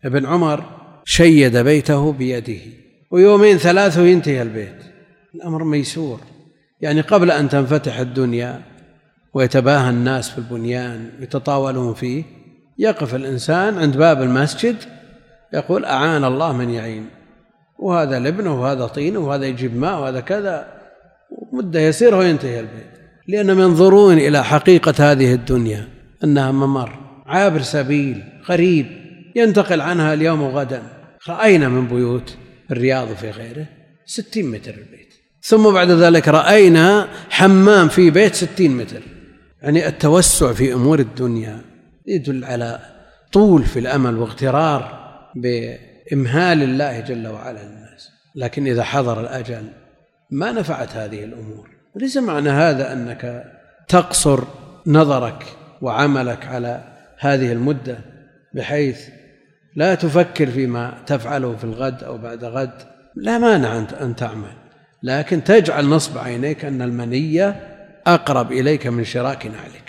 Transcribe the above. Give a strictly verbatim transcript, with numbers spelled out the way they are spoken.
ابن عمر شيد بيته بيده ويومين ثلاثة ينتهي البيت. الأمر ميسور، يعني قبل أن تنفتح الدنيا ويتباهى الناس في البنيان يتطاولون فيه، يقف الإنسان عند باب المسجد يقول أعان الله من يعين، وهذا لبنه وهذا طينه وهذا يجيب ماء وهذا كذا، مدة يسيرة وينتهي البيت. لأنهم ينظرون إلى حقيقة هذه الدنيا أنها ممر عابر سبيل غريب ينتقل عنها اليوم وغدا. رأينا من بيوت الرياض وفي غيره ستين متر البيت، ثم بعد ذلك رأينا حمام في بيت ستين متر. يعني التوسع في أمور الدنيا يدل على طول في الأمل واغترار بإمهال الله جل وعلا للناس. لكن إذا حضر الأجل ما نفعت هذه الأمور. ليس معنى هذا أنك تقصر نظرك وعملك على هذه المدة بحيث لا تفكر فيما تفعله في الغد أو بعد غد، لا مانع أن تعمل، لكن تجعل نصب عينيك أن المنية أقرب إليك من شراك نعلك.